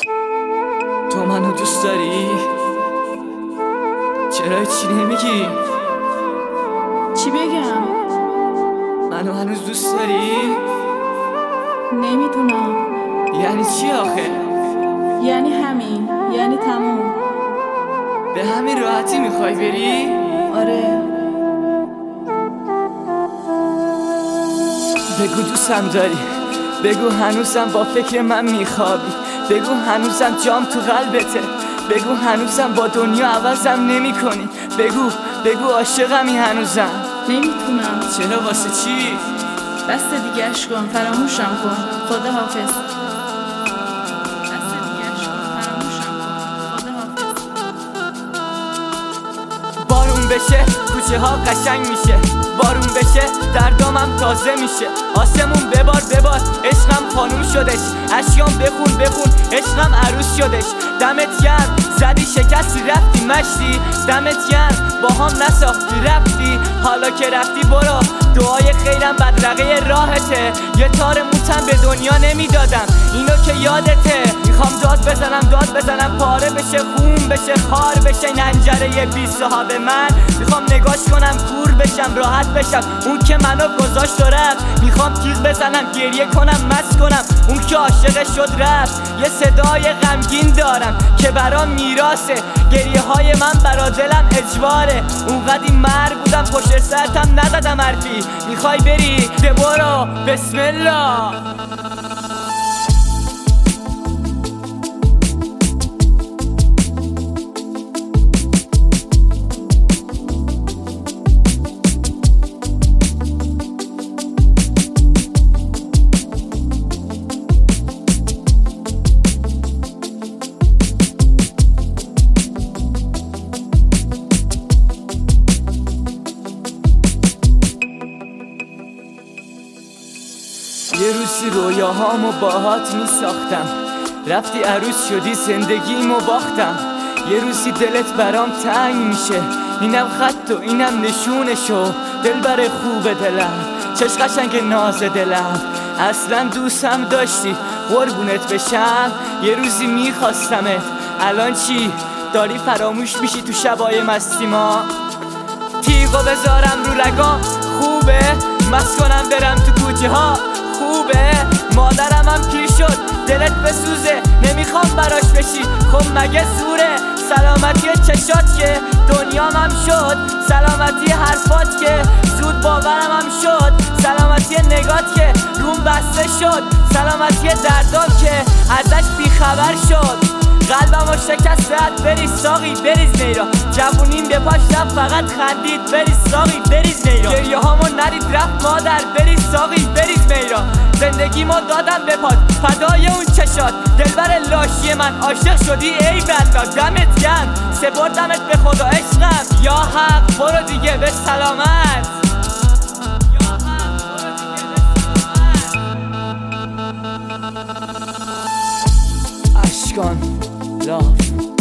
تو منو دوست داری؟ چرا چی نمیگی؟ چی بگم؟ منو هنوز دوست داری؟ نمیدونم. یعنی چی آخه؟ یعنی همین، یعنی تموم. به همین راحتی میخوای بری؟ آره. بگو دوستم داری، بگو هنوزم با فکر من میخوابی، بگو هنوزم جام تو قلبته، بگو هنوزم با دنیا عوضم نمی کنی، بگو عاشقمی هنوزم. نمیتونم. چرا واسه چی؟ بس دیگه اش کن، فراموشم کن. خدا حافظ. بس دیگه اش کن، فراموشم کن. خدا حافظ. بارون بشه کوچه ها قشنگ میشه، بارون بشه دردامم تازه میشه، آسمون ببار عشقم خانوم شدش، اشیام بخون عشقم عروس شدش. دمت گرم زدی شکستی رفتی مشتی، دمت گرم با هم نساختی رفتی، حالا که رفتی برو دعای خیرم بدرقه راهته، یه تار موتم به دنیا نمیدادم اینو که یادته، میخوام داد بزنم پاره بشه خون بشه خار بشه ننجره بی صحابه، من میخوام نگاش کنم کور بشم راحت بشم، اون که منو گذاشت و رفت، میخوام تیغ بزنم گریه کنم مست کنم، اون که عاشق شد رفت. یه صدای غمگین دارم که برام میراثه، گریه های من برا دلم اجباره، اونقدی مرگ بودم پشت سرتم نزدم حرفی، میخوای بری ده برو بسم الله. یه روزی رویاهامو باهات می ساختم، رفتی عروس شدی زندگیمو باختم، یه روزی دلت برام تنگ میشه، اینم خط و اینم نشونشو، دلبر خوب دلم چش قشنگ ناز دلم، اصلا دوستم داشتی قربونت بشم، یه روزی میخواستمت، الان چی؟ داری فراموش میشی تو شبای مستی ما، تیغو بذارم رو رگام خوبه، مست کنم برم تو کوچه ها خوبه، مادرم هم پیر شد دلت بسوزه نمیخوام براش بشی، خب مگه زوره؟ سلامتی چشات که دنیام هم شد، سلامتی حرفات که زود باورم هم شد، سلامتی نگات که روم بسته شد، سلامتی دردام که ازش بیخبر شد، قلبمو شکست بریز ساقی بریز نیرا، جوونیم به پاش رفت فقط خندید بریز ساقی بریز نیرا، گریه هامو نرید رفت مادر بریز ساقی بریز نیرا، زندگی ما دادم به پاد فدای اون چشات، دلبر لاشی من عاشق شدی ای بلا، دمت گرم سپردمت به خدا عشقم، یا حق برو دیگه به سلامت. اشکان لاف